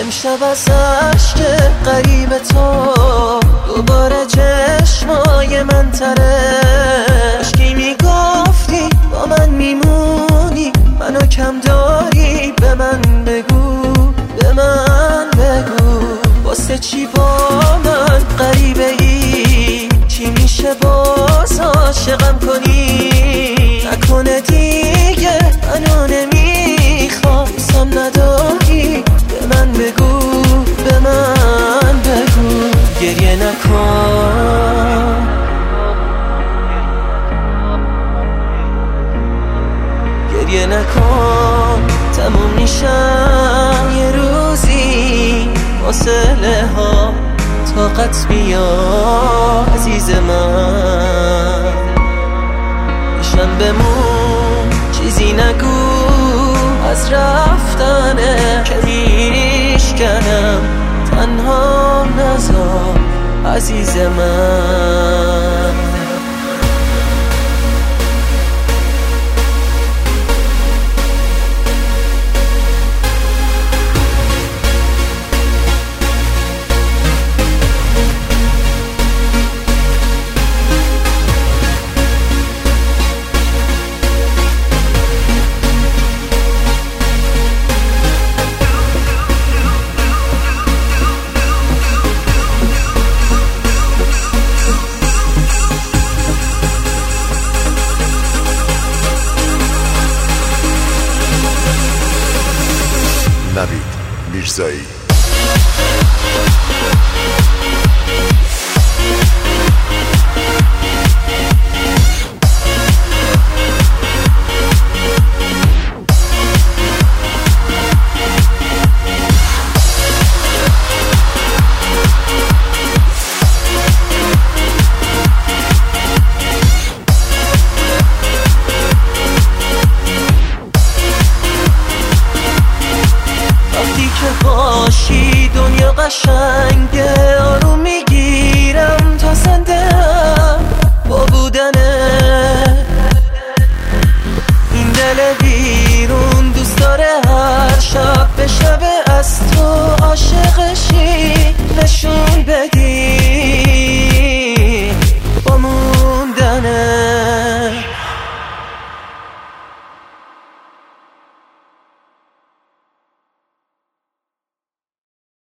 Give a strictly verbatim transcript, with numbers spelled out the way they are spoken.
امشب از عشق غریب تو دوباره چشمای من تره. عشقی میگفتی با من میمونی، منو کم داری، به من بگو، به من بگو واسه چی با من غریبه ای؟ چی میشه باز عاشقم کنی؟ نکنه دیگه منو نمیخوام، سم نداری، به من بگو، به من بگو. گریه نکن، گریه نکن، تموم میشم یه روزی، فاصله ها طاقت بیا عزیز من. میشم بمون، چیزی نگو از رفتنه که میشکنم، تنها نذار عزیز من. نوید میرزایی. باشی دنیا قشنگه، آروم میگیرم تا زنده